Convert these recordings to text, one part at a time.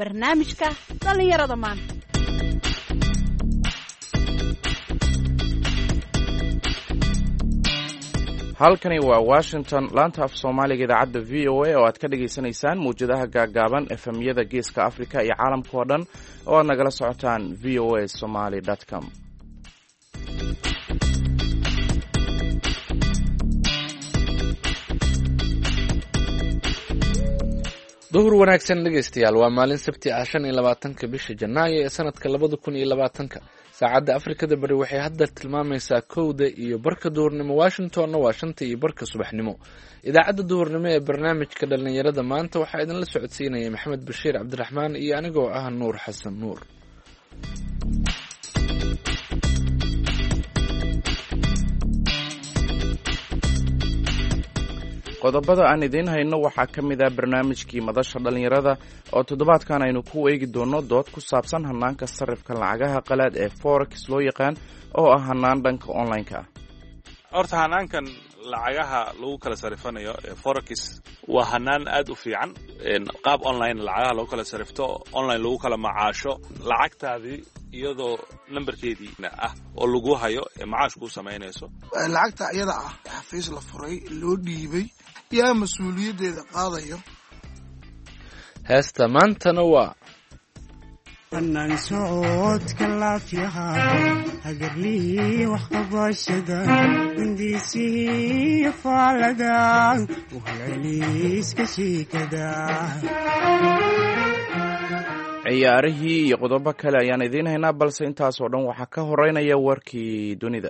barnaamijka dhallinyarada maanta. halkani waa Washington, laanta af Soomaaliga idaacadda VOA oo aad ka dhageysanaysaan muujadaha gaagaaban FM-yada Geeska Afrika iyo caalamka oo dhan oo aad nagala socotaan voasomali.com. duhur wanaagsan dhegeystayaal, waa maalin sabti ah 25 bisha Janaayo ee sanadka 2020. saacadda Afrikada bari waxay hadda tilmaamaysaa 1:00 iyo barka duhurnimo, Washingtonna waa 5:00 iyo barka subaxnimo. idaacadda duhurnimo ee barnaamijka dhalinyarada maanta waxaa idinla socodsiinaya Maxamed Bashiir Cabdiraxmaan iyo anigoo ah Nuur Xasan Nuur. qodobada aan idiin hayno waxaa ka mid ah barnaamijkii madasha dhalinyarada oo toddobaadkan aynu ku eegi doono dood ku saabsan hanaanka sarifka lacagaha qalaad ee forex loo yaqaan oo ah hanaan dhanka online-ka ah. horta hanaankan lacagaha lagu kala sarifanayo ee forex waa hanaan aad u fiican, qaab online lacagaha lagu kala sarifto, online lagu kala macaasho lacagtaadii iyadoo nambarkeediina ah oo lagu hayo ee macaash ku samaynayso. lacagta iyada ah xafiis la furay loo dhiibay yaa mas'uuliyadeeda qaadayo. heesta maantana waa anaan socodka laafiyaha hagarlii wax qabashada hindiisii faalada uhalceliiska shiikada. ciyaarihii iyo qodobo kale ayaan idiin haynaa, balse intaasoo dhan waxaa ka horeynaya warkii dunida.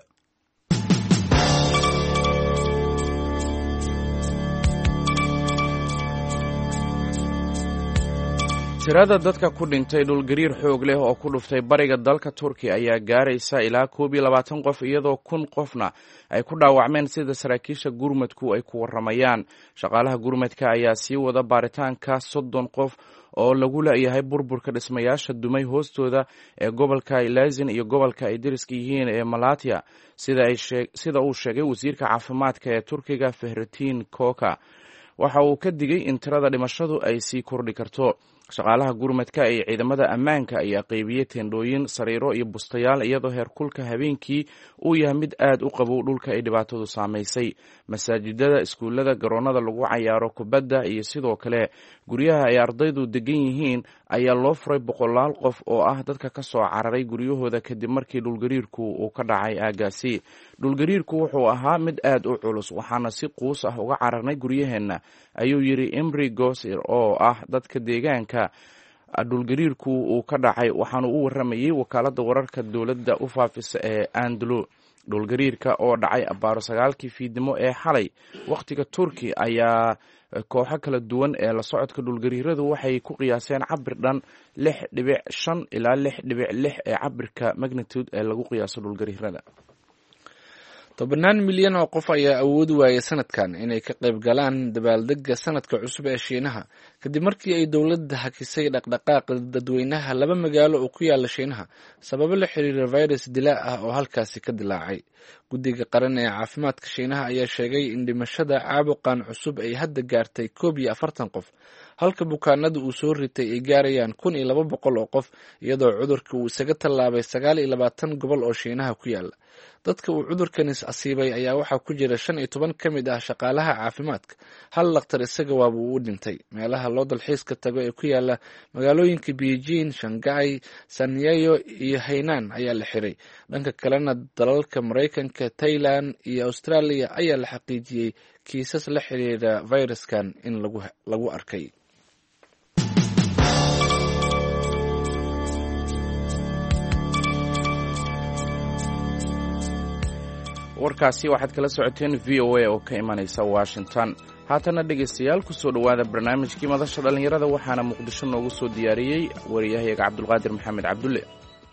tirada dadka ku dhintay dhulgariir xoog leh oo ku dhuftay bariga dalka Turkiya ayaa gaaraysa ilaa 21 qof, iyadoo 1,000 qofna ay ku dhaawacmeen sida saraakiisha gurmadku ay ku waramayaan. shaqaalaha gurmadka ayaa sii wada baaritaanka 30 qof oo lagu leeyahay burburka dhismayaasha dumay hoostooda ee gobolka Ilazin iyo gobolka ay deriska yihiin ee Malatya, sida uu sheegay wasiirka caafimaadka ee Turkiga Fahrettin Koca. waxa uu ka digay in tirada dhimashadu ay sii kordhi karto. shaqaalaha gurmadka ee ciidamada ammaanka ayaa qaybiyey teendhooyin, sariiro iyo bustayaal, iyadoo heerkulka habeenkii uu yahay mid aad u qabow dhulka ay dhibaatadu saamaysay. masaajidada, iskuullada, garoonnada lagu cayaaro kubadda iyo sidoo kale guryaha ay ardaydu degan yihiin ayaa loo furay 100 qof oo ah dadka ka soo cararay guryahooda kadib markii dhulgariirku uu ka dhacay aagaasi. dhulgariirku wuxuu ahaa mid aad u culus, waxaana si quus ah uga cararnay guryaheenna, ayuu yidhi Imri Gosir oo ah dadka deegaanka dhulgariirku uu ka dhacay, waxaanu u waramayey wakaaladda wararka dowladda u faafisa ee Anadolu. dhulgariirka oo dhacay abaaro 9 fiidnimo ee xalay wakhtiga Turki ayaa kooxo kala duwan ee la socodka dhulgariiradu waxay ku qiyaaseen cabir dhan 6.5 ilaa 6.6 ee cabirka magnitude ee lagu qiyaaso dhulgariirada. 10 milyan oo qof ayaa awoodi waayay sanadkan inay ka qayb galaan dabaaldega sanadka cusub ee Shiinaha kadib markii ay dowladda hakisay dhaqdhaqaaqa dadweynaha 2 magaalo oo ku yaala Shiinaha sababo la xiriira virus dilaa ah oo halkaasi ka dilaacay. guddiga qaran ee caafimaadka Shiinaha ayaa sheegay in dhimashada caabuqan cusub ay hadda gaartay 41 qof, halka bukaanada uu soo ritay ay gaarayaan 1,200 oo qof, iyadoo cudurka uu isaga tallaabay 29 gobol oo Shiinaha ku yaala. dadka uu cudurkanis asiibay ayaa waxaa ku jira 15 ka mid ah shaqaalaha caafimaadka. hal dhakhtar isaga waaba uu dhintay. meelaha loo dalxiiska tago ee ku yaala magaalooyinka Beijing, Shanghai, Shanghai iyo Hainan ayaa la xiray. dhanka kalena dalalka Mareykanka, Thailand iyo Australia ayaa la xaqiijiyey kiisas la xiriira viruskan in lagu arkay. warkaasi waxaad kala socoteen VOA oo ka imanaysa Washington. haatana dhegaystayaal ku soo dhowaada barnaamijkii madasha dhalinyarada, waxaana Muqdisho noogu soo diyaariyey wariyahayaga Cabdulqaadir Maxamed Cabdulle.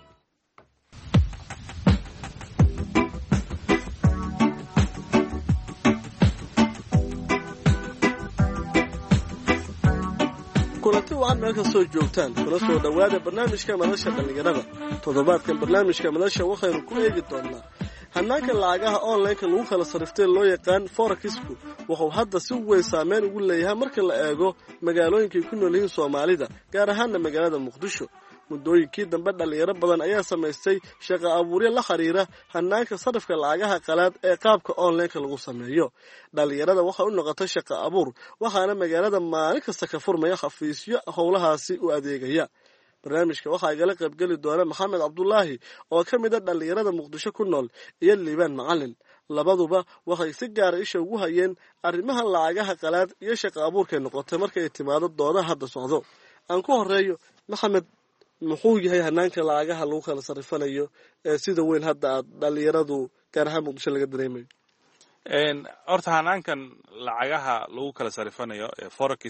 kulanti wacan meel kastoo joogtaan kula soo dhowaada barnaamijka madasha dhalinyarada. toddobaadkan barnaamijka madasha waxaynu ku eegi doonnaa hannaanka lacagaha onlineka lagu kala sariftay loo yaqaan forakisku wuxuu hadda si weyn saameyn ugu leeyahay marka la eego magaalooyinkay ku nool yihiin soomaalida gaar ahaanna magaalada muqdisho muddooyinkii dambe dhallinyaro badan ayaa samaystay shaqo abuuryo la xiriira hannaanka sarifka lacagaha qalaad ee qaabka onlineka lagu sameeyo dhallinyarada waxay u noqotay shaqo abuur waxaana magaalada maalin kasta ka furmaya xafiisyo howlahaasi u adeegaya barnaamijka waxaa igala qaybgeli doona maxamed cabdulaahi oo ka mid a dhallinyarada muqdisho ku nool iyo liibaan macalin labaduba waxay si gaara isha ugu hayeen arrimaha lacagaha qalaad iyo shaqo abuurkay noqotay markay timaado dooda hadda socdo aan ku horeeyo maxamed muxuu yahay hannaanka lacagaha lagu kala sarifanayo ee sida weyn hadda aad dhallinyaradu gaar ahaan muqdisho laga dareemayo horta hannaankan lacagaha lagu kala sarifanayo ee forex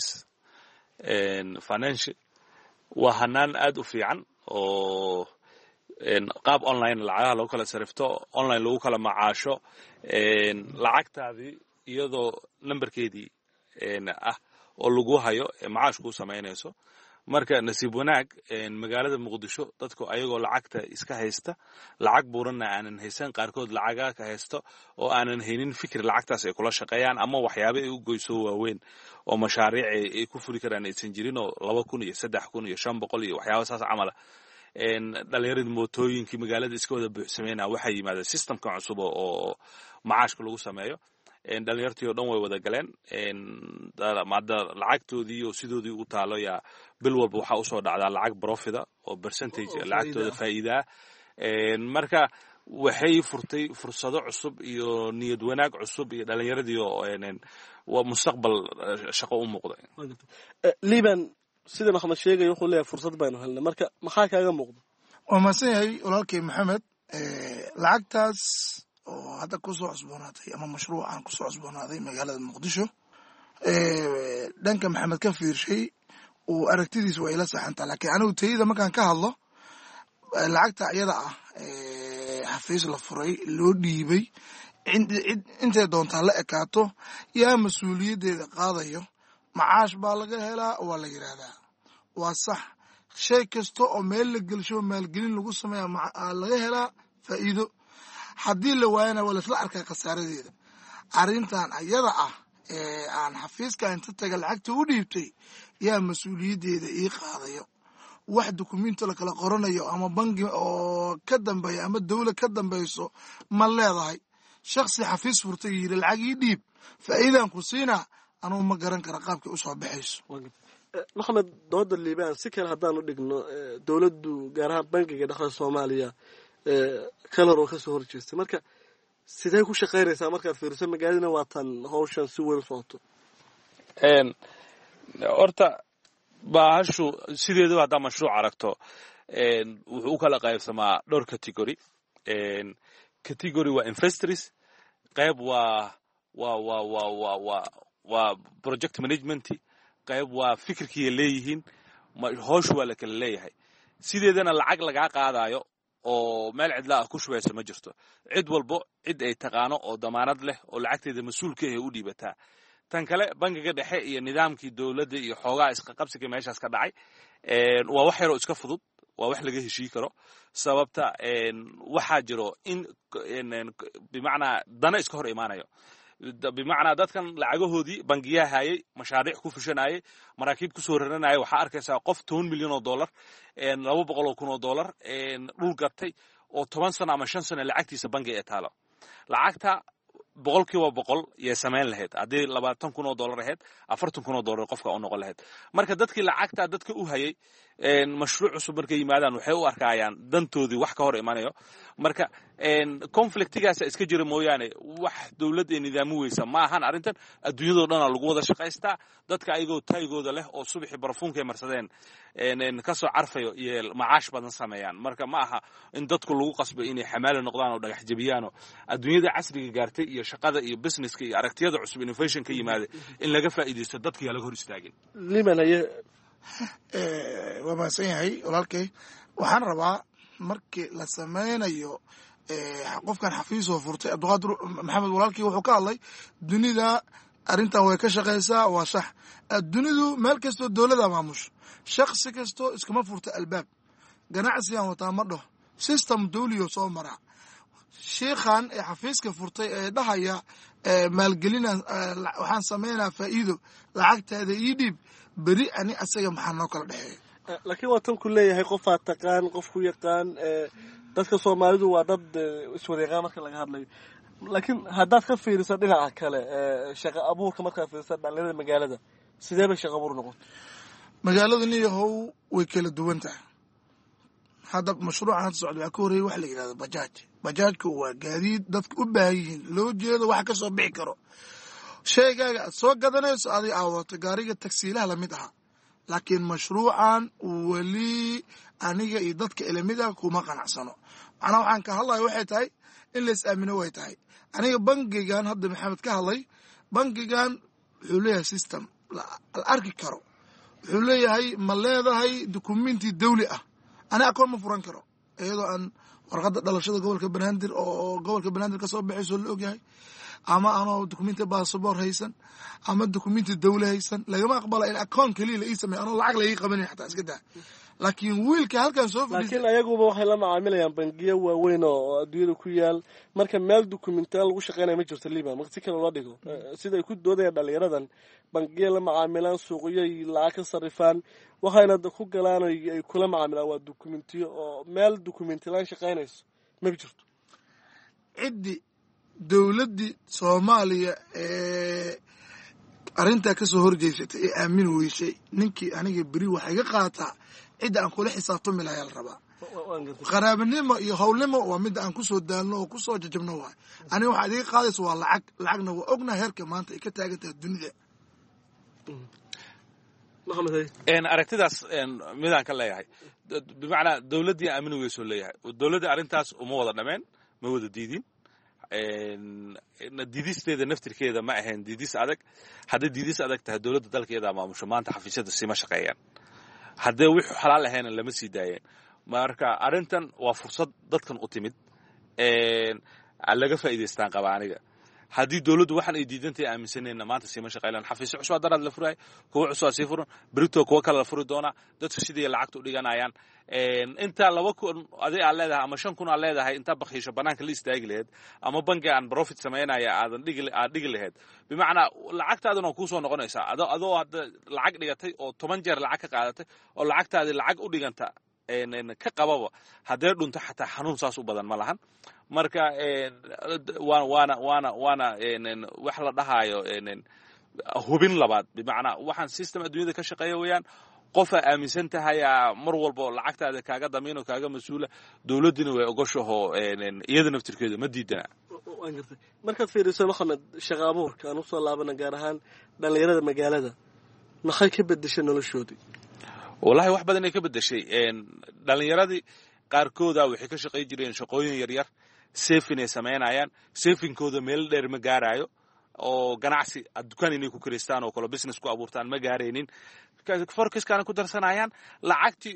financial waa hanaan aad u fiican oo qaab online lacagaha lagu kala sarifto online lagu kala macaasho lacagtaadii iyadoo nambarkeedii ah oo lagu hayo macaash kuu samaynayso marka nasiib wanaag magaalada muqdisho dadku ayagoo lacagta iska haysta lacag buuranna aanan haysan qaarkood lacagaa ka haysto oo aanan haynin fikir lacagtaas ay kula shaqeeyaan ama waxyaabo ay u goyso waaweyn oo mashaariic ay ku furi karaan aysan jirin oo 2,000 iyo 3,000 iyo 500 iyo waxyaabo saas camal dhallinyaradii mootooyinkii magaalada iska wada buuxsameynaa waxay yimaadeen systemkan cusub oo macaashka lagu sameeyo dhalinyartii oo dhan way wada galeen maada lacagtoodii oo sidoodii u taalo yaa bil walba waxaa usoo dhacdaa lacag profida oo percentage lacagtooda faa'iidaa marka waxay furtay fursado cusub iyo niyad wanaag cusub iyo dhalinyaradii oo waa mustaqbal shaqo u muuqda liban sida maxamed sheegay wuxuu leeyahay fursad baynu helnay marka maxaa kaaga muuqda waa mahadsan yahay walaalkay maxamed lacagtaas oo hadda kusoo cusboonaatay ama mashruucan kusoo cusboonaaday magaalada muqdisho dhanka maxamed ka fiirshay uu aragtidiisa waa ila saxantaa laakiin anigu tayada markaan ka hadlo lacagta iyada ah xafiis la furay loo dhiibay intay doontaa la ekaato yaa mas-uuliyaddeeda qaadayo macaash baa laga helaa waa la yidhaahdaa waa sax shay kasta oo meel la gelsho maalgelin lagu sameeya laga helaa faa'iido haddii la waayana waa laisla arkaa khasaaradeeda arrintan ayada ah aan xafiiska inta taga lacagta u dhiibtay yaa mas-uuliyaddeeda ii qaadayo wax dukumenti la kala qoranayo ama bangi oo ka dambeeya ama dawlad ka dambayso ma leedahay shaksi xafiis furtay yiri lacag ii dhiib faa'iidaan ku siinaa anugu ma garan kara qaabkay usoo baxayso maxamed dooda liibaan si kale haddaanu dhigno dowladdu gaar ahaan bangiga dhaqanka soomaaliya kalar oo kasoo horjeestay marka sidee ku shaqaynaysaa markaad fiiriso magaaladina waa tan hawshan si weyn socoto horta baahashu sideedaba haddaa mashruuc aragto wuxuu u kala qaybsamaa dhowr category category waa investors qayb waa project management qayb waa fikirkiiya leeyihiin howshu waa la kala leeyahay sideedana lacag lagaa qaadayo oo meel cidla ah ku shubaysa ma jirto cid walbo cid ay taqaano oo damaanad leh oo lacagteeda mas-uulka ah u dhiibataa tan kale bangiga dhexe iyo nidaamkii dowladda iyo xoogaa isqa qabsiga meeshaas ka dhacay waa wax yaroo iska fudud waa wax laga heshii karo sababta waxaa jiro in bimacnaa dana iska hor imaanayo bimacnaa dadkan lacagahoodii bangiyaha hayay mashaariic ku fushanayay maraakiib kusoo raranayay waxaa arkaysaa qof $10 milyan $200,000 dhul gatay oo 10 sano ama 5 sano lacagtiisa bangi ee taalo lacagta 100% yay samayn lahayd haddii $20,000 ahayd $40,000 qofka u noqon lahayd marka dadkii lacagta dadka u hayay mashruuc cusub markay yimaadaan waxay u arkayaan dantoodii wax ka hor imanayo marka conflictigaas iska jira mooyaane wax dawlad ee nidaam weysa ma ahan arrintan adduunyadoo dhan lagu wada shaqaystaa dadka ayagoo taygooda leh oo subaxii barfuunka marsadeen ka soo carfayo iyo macaash badan sameeyaan marka ma aha in dadku lagu qasbo inay xamaali noqdaan oo dhagax jabiyaan adduunyada casriga gaartay iyo shaqada iyo businesska iyo aragtiyada cusub innovation ka yimaada in laga faa'iideysto dadkii laga hor istaagin waa mahadsan yahay walaalkay waxaan rabaa markii la sameynayo qofkan xafiisoo furtay abdiqaadir maxamed walaalkii wuxuu ka hadlay dunida arrintan way ka shaqaysaa waa sax dunidu meel kastoo dowlada maamusho shaksi kastoo iskama furta albaab ganacsigan wataa ma dhaho system dawliyo soo maraa sheikhan ee xafiiska furtay ee dhahaya maalgelina waxaan samaynaa faa'iido lacagtaada ii dhiib beri ani asaga maxaa noo kala dhexeeya laakiin waa tan ku leeyahay qofaad taqaan qof ku yaqaan dadka soomaalidu waa dad iswada yaqaan marka laga hadlayo laakiin haddaad ka fiiriso dhinaca kale shaqo abuurka markaad fiiriso dhalinyarada magaalada sidee bay shaqo abuur noqon magaalada niyahow way kala duwan tahay hadda mashruucan hadda socda waxaa ka horreeyay waxa la yidhahda bajaaj bajaajku waa gaadiid dadka u baahan yihiin loo jeedo wax ka soo bixi karo sheegaaga aad soo gadanayso adig aawadato gaariga tagsiilaha lamid aha laakiin mashruucan weli aniga iyo dadka ilamid ah kuma qanacsano macnaha waxaan ka hadlaya waxay tahay in la is aamino way tahay aniga bangigan hadda maxamed ka hadlay bangigan wuxuu leeyahay system la arki karo wuxuu leeyahay ma leedahay dukumenti dawli ah ani akoon ma furan karo iyadoo aan warqadda dhalashada gobolka banaadir oo gobolka banaadir ka soo baxayso la ogyahay ama aanoo dukumenti baasabor haysan ama dukumenti dawli haysan lagama aqbala in akoon keliya la ii sameeyo anoo lacag laii qabanin xataa iska daa laakiin wiilka halkan soo laakiin ayaguba waxay la macaamilayaan bangiyo waaweyn oo adduunyada ku yaal marka meel dukumentiyaal lagu shaqeynaya ma jirto liban marka si kale loo dhigo siday ku doodayaan dhalinyaradan bangiyo la macaamilaan suuqyoy lacag ka sarifaan waxayna ku galaan ay kula macaamilaan waa dukumentiyo oo meel dukumentiyaal shaqeynayso ma jirto ciddi dowladdii soomaaliya ee arrintaa ka soo horjeysatay ee aamin weysay ninkii aniga beri waxay ga qaataa cidda aan kula xisaabtami lahaa la rabaa qaraabanimo iyo howlnimo waa midda aan kusoo daalno oo kusoo jajabno waay aniga waxaad iga qaadaysa waa lacagna waa ogna heerka maanta ay ka taagan tahay dunida aragtidaas midaan ka leeyahay bimacnaa dowladdii aamin weysoo leeyahay dowladda arrintaas uma wada dhameen ma wada diidin diidisteeda naftirkeeda ma ahayn diidis adag hadday diidis adag tahay dowladda dalkeeda maamusho maanta xafiisyada sima shaqeeyaan haddee wixu xalaal ahayna lama sii daayeen marka arrintan waa fursad dadkan u timid laga faa'iidaystaan qaba aniga haddii dowladdu waxaan ay diidantahay aaminsanayna maanta siima shaqeylaan xafiisyo cusub daraad la furaay kuwa cusub sii furan berito kuwa kale la furi doona dadku sidii lacagta u dhiganayaan inta 2,000 aday aan leedahay ama 5,000 aan leedahay inta bakhiisho banaanka la istaagi lahayd ama bangi aan profit sameynaya aadan dhigi lahayd bimacnaa lacagtaaduna ku soo noqonaysa adoo hadda lacag dhigatay oo 10 jeer lacag ka qaadatay oo lacagtaadi lacag u dhiganta ka qababa haddee dhunto xataa xanuun saas u badan ma lahan marka waana wax la dhahayo hubin labaad bimacnaa waxaan system adduunyada ka shaqeeya weeyaan qofa aaminsan tahay mar walba lacagtaada kaaga damiino kaaga mas'uula dawladina way ogoshaho iyada naftirkeedu ma diidana markaad fiiriso Maxamed shaqo abuurka aan u soo laabana gaar ahaan dhalinyarada magaalada maxay ka bedeshay noloshoodii wallahi wax badan ay ka bedeshay dhalinyaradii qaarkooda waxay ka shaqeey jireen shaqooyin yar yar saving ay sameynayaan savingkooda meel dheer ma gaarayo oo ganacsi dukaan inay ku kireystaan oo kala business ku abuurtaan ma gaareenin forecaskana ku darsanayaan lacagtii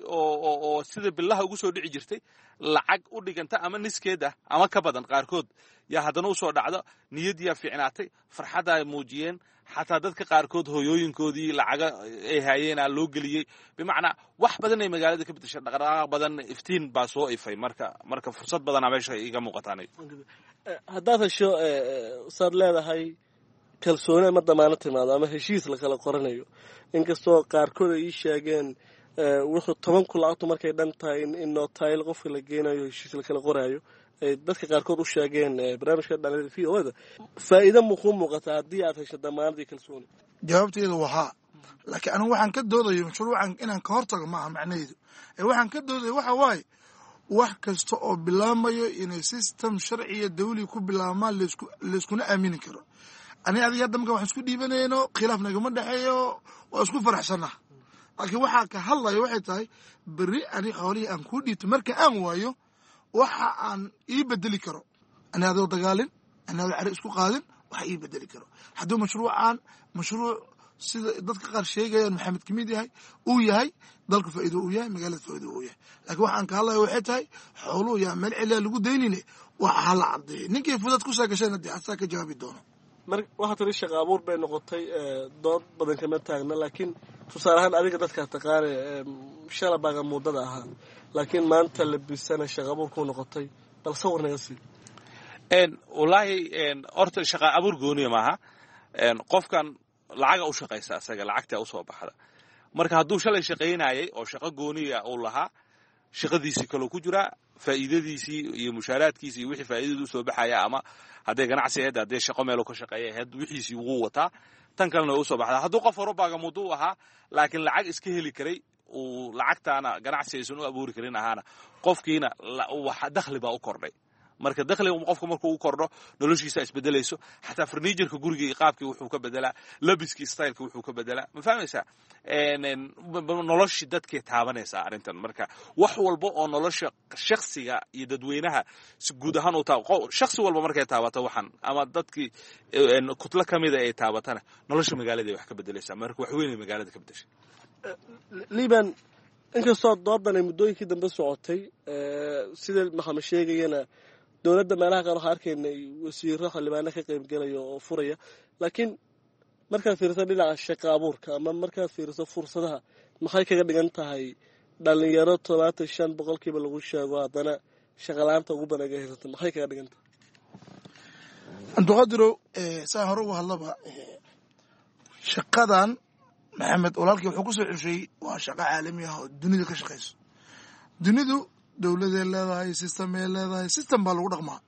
oo sida billaha ugu soo dhici jirtay lacag u dhiganta ama niskeeda ama ka badan qaarkood yaa haddana u soo dhacdo niyadii fiicnaatay farxad ay muujiyeen xataa dadka qaarkood hooyooyinkoodii lacaga ay hayeen loo geliyay bimacnaa wax badan ay magaalada ka bedeshay dhaqdhaqaaq badan iftiin baa soo ifay marka fursad badan meesha iga muuqataanay haddaad hesho saad leedahay kalsooni ama damaanad timaado ama heshiis la kala qoranayo inkastoo qaarkood ay sheegeen wuxuu 10 lacagtu markay dhan tahay in notail qofka la geenayo heshiis la kala qorayo dadka qaarkood u sheegeen barnaamijka dhalinyarada VO-da faa'iido muhiim muuqata haddii aad hesho damaanad iyo kalsooni jawaabteedu waa laakiin anigu waxaan ka doodayo mashruucan inaan ka hortago maaha macnaheedu waxaan ka doodayo waxa waaye wax kasta oo bilaamayo inay system sharciya dawli ku bilaamaan layskuna aamini karo ani adiga hadda marka waxaan isku dhiibanayno khilaaf nagama dhexeeyo waa isku faraxsanaa laakiin waxaa ka hadlaya waxay tahay beri ani xoolihii aan kuu dhiibto marka aan waayo waxa aan ii bedeli karo ani adoo dagaalin ani adoo cari isku qaadin waxa ii bedeli karo hadduu mashruuc sida dadka qaar sheegayaan maxamed kamid yahay uu yahay dalka faa'iido uu yahay magaalada faa'iido uu yahay laakiin waxaan ka hadlaya waxay tahay xooluhu yaa meel celiya lagu daynine waxa hala caddeeyay ninkii fudad ku soo gashayna dee asaa ka jawaabi doono waxaa tiri shaqo abuur bay noqotay dood badan kama taagna laakiin tusaale ahaan adiga dadka taqaanay shalabaaga muddada ahaa laakiin maanta labisana shaqo abuur ku noqotay bal sawir naga sii wallaahi horta shaqa abuur gooniya maaha qofkan lacaga u shaqaysa asaga lacagtaa usoo baxda marka hadduu shalay shaqaynayay oo shaqo gooniya uu lahaa shaqadiisii kaloo ku jiraa faa'iidadiisii iyo mushaaraadkiisii iyo wixii faa'iidadu usoo baxaya ama hadday ganacsi ahayd hadday shaqo meeluu ka shaqeeya ahayd wixiisii wuu wataa tan kalena way usoo baxdaa hadduu qof horubaaga muduu ahaa laakiin lacag iska heli karay uu lacagtaana ganacsi aysan u abuuri karin ahaana qofkiina dakhli baa u kordhay marka dakhliga qofka markuu u kordho noloshiisa isbedelayso xataa furniijarka guriga iyo qaabkii wuxuu ka bedelaa labiskii styleka wuxuu ka bedelaa ma fahmaysaa noloshii dadkay taabanaysaa arrintan marka wax walba oo nolosha shakhsiga iyo dadweynaha si guud ahaan shakhsi walba markay taabato waxan ama dadkii kutlo ka mida ay taabatana nolosha magaalada ay wax ka bedelaysaa marka wax weyn ay magaalada ka bedeshay liban inkastoo doodan ay muddooyinkii dambe socotay sida maxamed sheegayana dowladda meelaha qaar waxaa arkaynay wasiiro xildhibaano ka qaybgelaya oo furaya laakiin markaad fiiriso dhinaca shaqa abuurka ama markaad fiiriso fursadaha maxay kaga dhigan tahay dhalinyaro 75% lagu sheego haddana shaqalaanta ugu badan ay haysato maxay kaga dhigan tahay anduqadiro saa hore uga hadlaba shaqadan maxamed walaalkii wuxuu ku soo ceshay waa shaqo caalami ah oo dunida ka shaqayso dunidu dowladay leedahay systemay leedahay system baa lagu dhaqmaa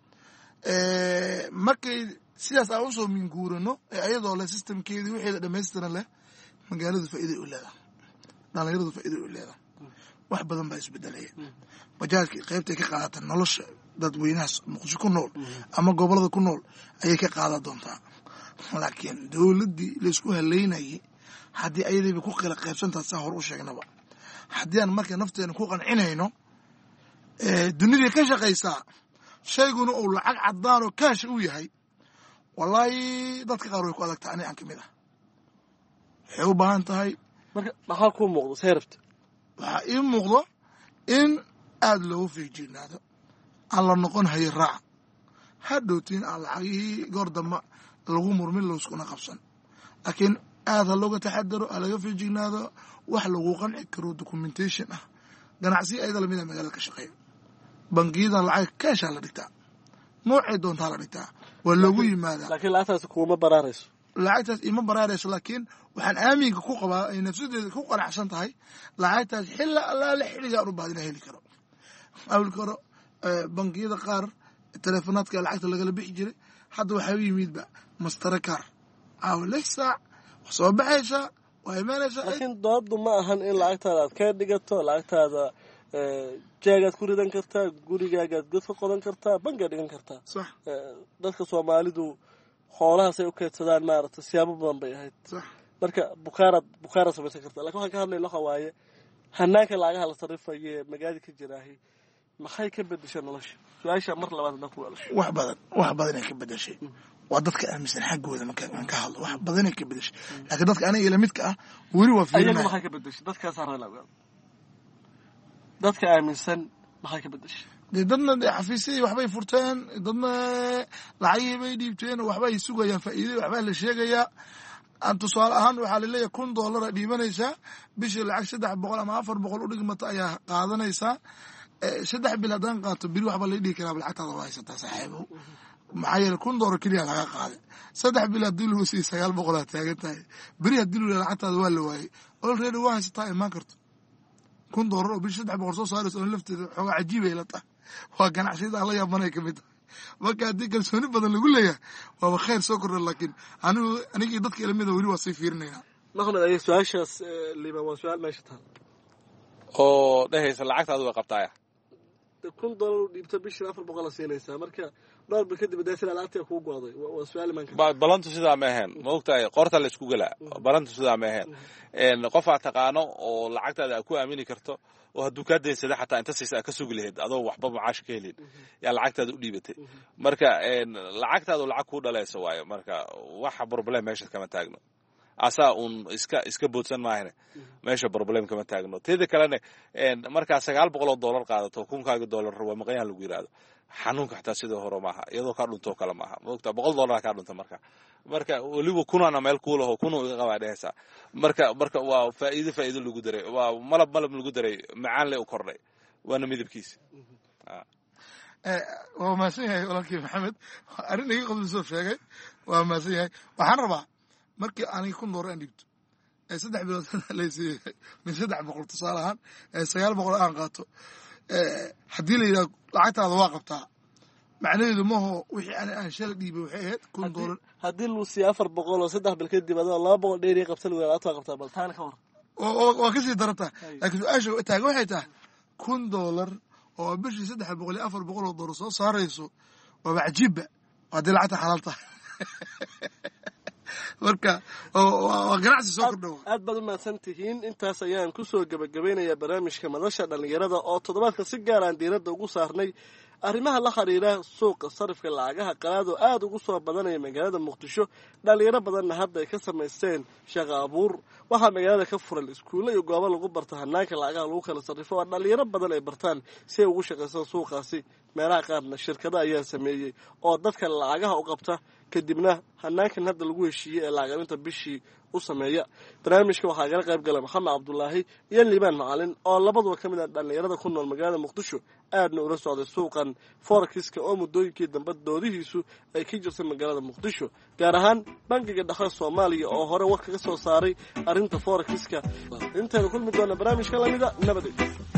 markay sidaas aan usoo minguurano ayadoo leh systemkeedii wixeeda dhamaystiran leh magaaladu faa'iiday u leedahay dhalinyaradu faa'iiday u leedahay wax badan baa isbedelaya bajaajka qaybtay ka qaadata nolosha dadweynahaas muqdisho ku nool ama gobolada ku nool ayay ka qaadan doontaa laakiin dowladdii laysku haleynayay haddii ayadiiba ku kala qaybsantaha saa hor u sheegnaba haddii aan marka nafteena ku qancinayno dunidii ka shaqaysaa shayguna uu lacag caddaan oo kaasha u yahay wallaahi dadka qaar way ku adagtaa ani aan ka mid ah waxay u baahan tahay marka maxaa kuu muuqdo see rabta waxaa ii muuqdo in aada loogu feejignaado aan la noqon hayo raaca hadhowtiin aan lacagihii goor damba lagu murmin layskuna qabsan laakiin aad ha looga taxadaro ha laga feejignaado wax lagu qanci karo documentation ah ganacsi ayada lamid a magaalada ka shaqeeya bangiyadan lacag kaashaa la dhigtaa noocay doontaa la dhigtaa waa loogu yimaadaa laakiin lacagtaas kuma baraarayso lacagtaas ima baraarayso laakiin waxaan aaminka ku qabaa ay nafsadeeda ku qanacsan tahay lacagtaas xilla allaale xilligaan u baadina heli karo awilka hore bangiyada qaar teleefonaadka lacagta lagala bixi jiray hadda waxaa u yimidba mastercard caawa 6 saac wax soo baxaysaa waa imaanaysaa laakiin dooddu ma ahan in lacagtaada aad ka dhigato lacagtaada jeegaad ku ridan kartaa gurigaagaad god ka qodan kartaa bangaad dhigan kartaa sax dadka soomaalidu xoolahaasay u keydsadaan maaragtay siyaabo badan bay ahayd sax marka bukaara samaysan kartaa lakin waxaan ka hadlayna waxa waaye hanaanka lacagaha la sarrifayo ee magaalada ka jiraahi maxay ka bedeshay nolosha su-aasha mar labaad hadaan ku weelasho wax badan ay ka bedeshay waa dadka aaminsan xaggooda markaan ka hadlo wax badan ay ka bedeshay laakiin dadka aniga ila midka ah weli waa fiirinaya ayaga maxay ka bedeshay dadkaasaa reela ogaada dadka aaminsan maxay ka bedeshay dee dadna xafiisyadii waxbay furteen dadna lacagihii bay dhiibteen waxbay sugayaan faa'iiday waxbaa la sheegayaa aan tusaale ahaan waxaa laleeyahay $1 dhiibanaysaa bishii lacag 300 ama 400 u dhigmata ayaa qaadanaysaa 3 bil haddaan qaato biri waxba la dhihi karaa lacagtaada waa haysataa saaxiibow maxaa yeele $1 keliya laga qaaday 3 bil haddii lagu sii 900 aad taagan tahay biri haddii lagu lacagtaada waa la waayey already waa haysataa imaan karto $1 oo bishi 300 soo saarayso oo lafteeda xoogaa cajiib ay la tahay waa ganacsiyada la yaabanay ka mid marka haddii kalsooni badan lagu leeyahay waaba khayr soo kordha laakiin anigii dadka ilamida weli waa sii fiirinaynaa maxmed ay su-aashaas liba waa su-aal meesha taal oo dhehaysa lacagtaadu way qabtaaya $1 dhiibta bishii 400 siinaysaa marka dhowr bil kadib daasina lacagta kugu go'day waa su'aal man ka balantu sidaa ma ahayn ma ogtahay qorta la isku galaa balantu sidaa ma ahayn qof aad taqaano oo lacagtaada ku aamini karto oo hadduu ka deysada xataa inta siisa ka sugi lahayd adoo waxba macaash ka helin yaa lacagtaada u dhiibatay marka lacagtaadu lacag ku dhalayso waayo marka waxa problem meesha kama taagno asaa iska boodsan maahane meesha problem kama taagno teeda kalena markaa $900 qaadato $1,000 waa maqayaan lagu yiraahdo xanuunka xataa sidoo hore maaha iyadoo ka dhunto kala maaha moogta $100 ka dhunta marka waliba kunana meel ku laho kunu iga qabaadheesa marka waa faa'iido lagu daray waa malab lagu daray macaan leh u kordhay waana midabkiisa waa mahadsan yahay walaalkii maxamed arrin iga qodbisoo sheegay waa mahadsan yahay waxaan rabaa markii aniga $1,000 aan dhibto 3 bilood laysiiyey min 300 tusaale ahaan 900 aan qaato haddii la yidhaha lacagtaada waa qabtaa macnaheedu maho wixii aan shala dhiibay waxay ahayd $1,000 haddii luu siiya 400 oo 3 bil kadib adoo 200 dheeri qabsan weyn aad qabtaa bal taana ka war waa kasii darabtaa laakiin su-aasha taagan waxay tahay $1,000 oo bishii 300 iyo 400 oo dollar soo saarayso waaba cajiibba haddii lacagta xalaal tahay marka waa ganacsi soo kordhow aad baad u mahadsan tihiin intaas ayaan ku soo gabagabeynayaa barnaamijka madasha dhallinyarada oo toddobaadka si gaar aan diiradda ugu saarnay arrimaha la xiriira suuqa sarifka lacagaha qalaad oo aad ugu soo badanaya magaalada muqdisho dhalinyaro badanna hadda ay ka samaysteen shaqo abuur waxaa magaalada ka furan iskuulle iyo goobo lagu barto hanaanka lacagaha lagu kala sarrifo oo dhalinyaro badan ay bartaan si ay ugu shaqaystaan suuqaasi meelaha qaarna shirkada ayaa sameeyey oo dadka lacagaha u qabta kadibna hanaankan hadda lagu heshiiyey ee lacagalinta bishii u sameeya barnaamijka waxaa kala qayb gala maxamed cabdulaahi iyo liibaan macalin oo labaduba ka mid ah dhalinyarada ku nool magaalada muqdisho aadna ula socday suuqan forexiska oo muddooyinkii dambe doodihiisu ay ka jirtay magaalada muqdisho gaar ahaan bangiga dhexe soomaaliya oo hore war kaga soo saaray arrinta forexiska intaynu kulmi doona barnaamijka lamida nabadged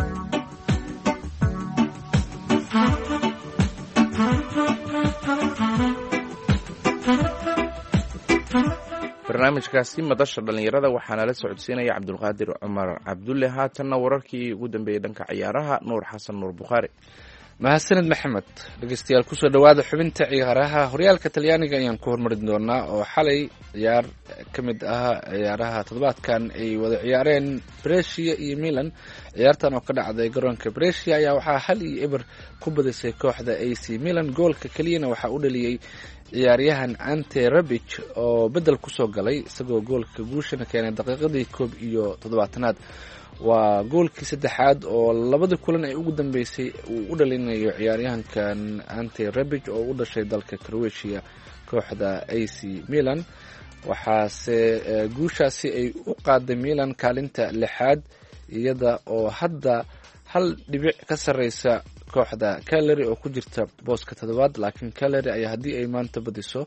barnaamijkaasi madasha dhallinyarada waxaana la socodsiinaya cabdulqaadir cumar cabdulle haatanna wararkii ugu dambeeyey dhanka ciyaaraha nuur xasan nuur bukhaari mahadsanid maxamed dhegeystayaal kusoo dhawaada xubinta ciyaaraha horyaalka talyaaniga ayaan ku hormari doonaa oo xalay ciyaar ka mid ah ciyaaraha toddobaadkan ay wada ciyaareen brescia iyo milan ciyaartan oo ka dhacday garoonka brescia ayaa waxaa 1-0 ku badisay kooxda AC Milan goolka keliyana waxaa u dhaliyey ciyaaryahan Ante Rebic oo bedel kusoo galay isagoo goolka guushana keenay daqiiqadii 71aad waa goolkii saddexaad oo labada kulan ay ugu dambeysay uu u dhalinayo ciyaaryahankan Ante Rebic oo u dhashay dalka Croatia kooxda AC Milan waxaase guushaasi ay u qaaday Milan kaalinta 6aad iyada oo hadda 1 dhibic ka sareysa kooxda Cagliari oo ku jirta booska 7aad laakiin Cagliari ayaa haddii ay maanta badiso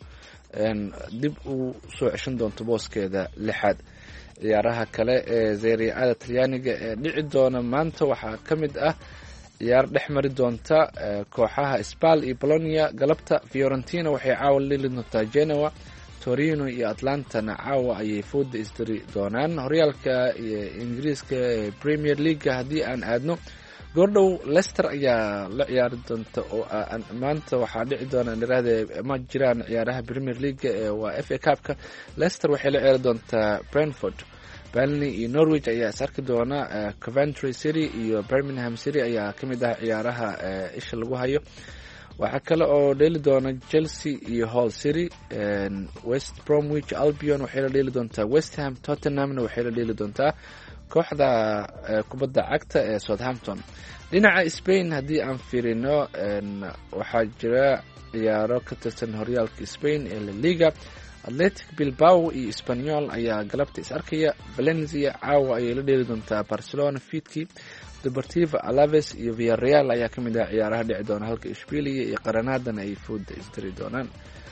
dib u soo ceshan doonto booskeeda 6aad ciyaaraha kale ee Serie A Talyaaniga ee dhici doona maanta waxaa ka mid ah ciyaar dhex mari doonta kooxaha Spal iyo Bologna galabta Fiorentina waxay caawa la doontaa Genoa Torino iyo Atlantana caawa ayay fooda isdiri doonaan horyaalka Ingiriiska ee Premier League haddii aan aadno goordhow Leicester ayaa la ciyaari doonta oo maanta waxaa dhici doona dhiraahde ma jiraan ciyaaraha Premier League ee waa FA Cup-ka Leicester waxay la ciyaari doontaa Brentford Burnley iyo Norwich ayaa is arki doona Coventry City iyo Birmingham City ayaa ka mid ah ciyaaraha isha lagu hayo waxaa kale oo dheeli doona Chelsea iyo Hull City West Bromwich Albion waxay la dheeli doontaa West Ham Tottenhamna waxay la dheeli doontaa kooxda kubadda cagta ee Southampton dhinaca Spain haddii aan fiirino waxaa jira ciyaaro ka tirsan horyaalka Spain ee La Liga Athletic Bilbao iyo Espanyol ayaa galabta is arkaya Valencia caawa ayay la dheeli doontaa Barcelona fiidkii Deportivo Alaves iyo Villarreal ayaa ka mid ah ciyaaraha dhici doona halka Ishbiiliya iyo Granadana ay fooda isdiri doonaan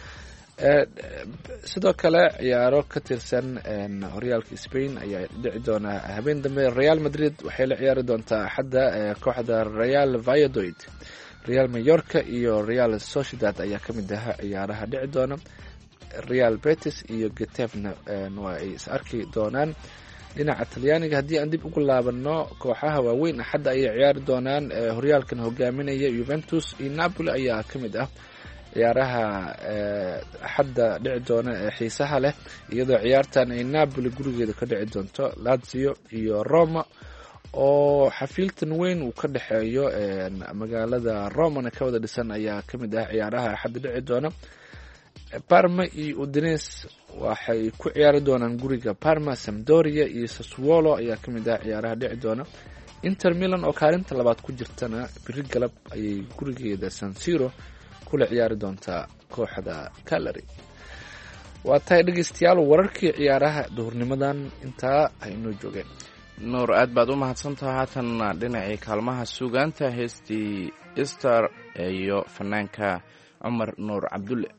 sidoo kale ciyaaro ka tirsan horyaalka Spain ayaa dhici doona habeen dambe Real Madrid waxay la ciyaari doontaa axadda kooxda Real Valladolid Real Mallorca iyo Real Sociedad ayaa ka mid ah ciyaaraha dhici doona Real Betis iyo Getafe waa ay is arki doonaan dhinaca Talyaaniga haddii aan dib ugu laabano kooxaha waaweyn axadda ayay ciyaari doonaan horyaalkan hogaaminaya Juventus iyo Napoli ayaa ka mid ah ciyaaraha axadda dhici doona ee xiisaha leh iyadoo ciyaartan ay Napoli gurigeeda ka dhici doonto Lazio iyo Roma oo xafiiltan weyn uu ka dhexeeyo magaalada Romana ka wada dhisan ayaa ka mid ah ciyaaraha axadda dhici doona Parma iyo Udinese waxay ku ciyaari doonaan guriga Parma Sampdoria iyo Sassuolo ayaa ka mid ah ciyaaraha dhici doona Inter Milan oo kaalinta 2aad ku jirtana biri galab ayay gurigeeda San Siro kula ciyaari doontaa kooxda Cagliari waa tahay dhegeystayaal wararkii ciyaaraha duhurnimadan intaa ay inoo joogeen nuur aad baad u mahadsantaha haatan dhinacii kaalmaha suugaanta heestii Easter iyo fanaanka cumar nuur cabdulle.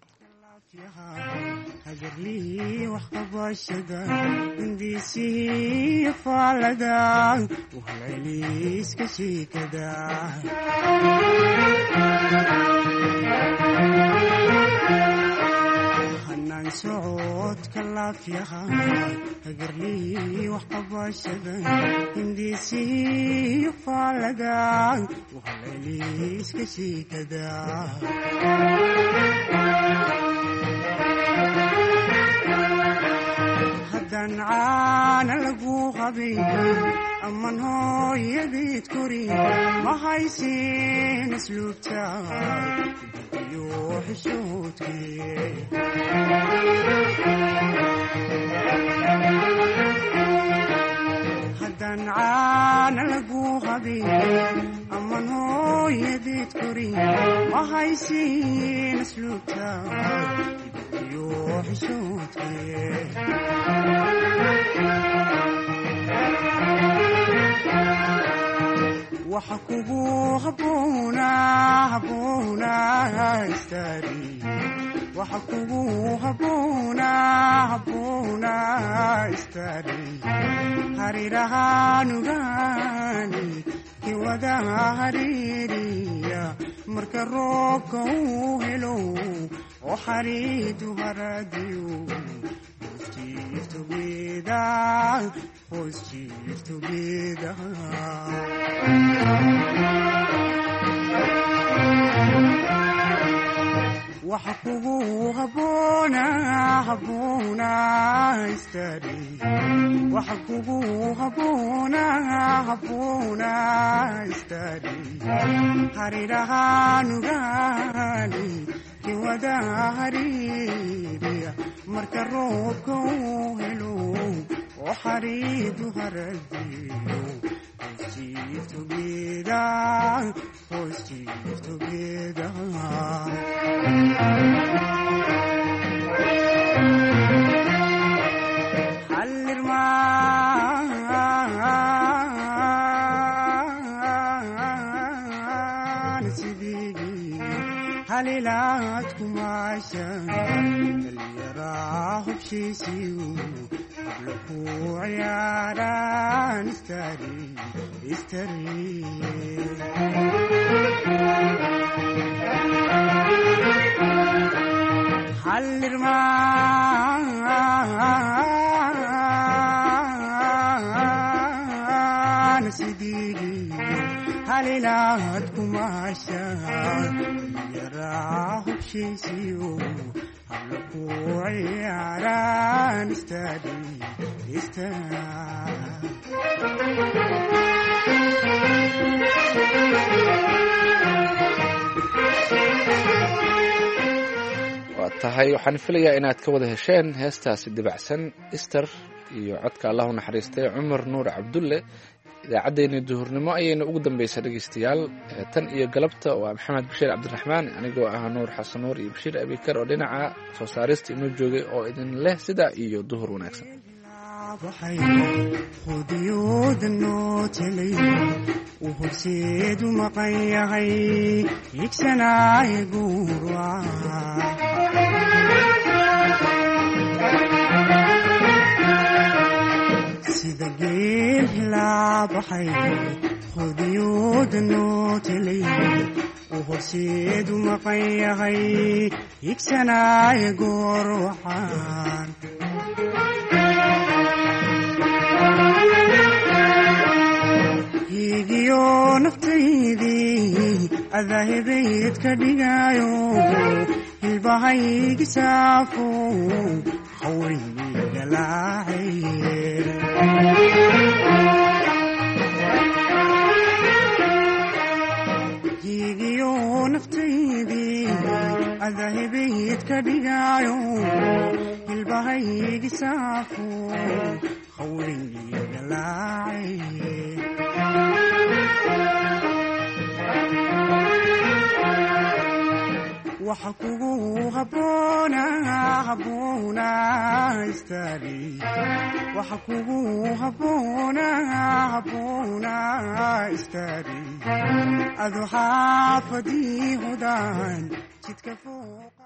hagarlii wax qabashada hindiisihii faalada uhalceliiska shiikada hanaan socodka laafyaha hagarlii wax qabashada hindiisihii faalada uhalceliiska shiikada haddaan caana lagu qabin aman hooyadeed korin ma haysin asluubta iyo xishoodkee haddaan caana lagu qabin aman hooyadeed korin ma haysin asluubta iyo xishoodkee waxa kugu habboona istari waxa kugu habboona istari harirahaanugaani kiwada hariiriya marka roobka uu helo oo xariidu haradiyo hoos jiiftogeeda waxa kugu habboona istari waxa kugu habboona istari harirahaanugaani kiwada hariiriya marka roobka uu helo oo xariidu haradiyo hoos jiiftogeeda hallirmaan sidii halilaad kumaasha dhallinyaraa hubshiisiyu habla ku ciyaaraan istari hallirmaan sidii halilaad kumaasha yaraa hubshiisiyo habla ku ciyaaraan waa tahay waxaan filayaa inaad ka wada hesheen heestaasi dibacsan ister iyo codka allah u naxariistay cumar nuur cabdulle. idaacaddeenii duhurnimo ayayna ugu dambaysa dhegaystayaal tan iyo galabta waa maxamed bashiir cabdiraxmaan anigoo ah nuur xasan nuur iyo bashiir abikar oo dhinaca soo saarista inoo joogay oo idin leh sidaa iyo duhur wanaagsan. hudiyooda noo telay uu horseedu maqan yahay higsanaaye guurwa sida geel hilaabaxay hudiyooda noo telay uu horseedu maqan yahay higsanaaye goorwaxaan higiyo naftaydii adaahibayd ka dhigaayo hilbahaygi saafo hawaynigalaacaye higiyo naftaydii adaahibayd ka dhigaayo hilbahaygi saafo hawaynigalaacaye waxa kugu habboona istaagi waxa kugu habboona istaagi adu xaafadii hudaan jidka fooq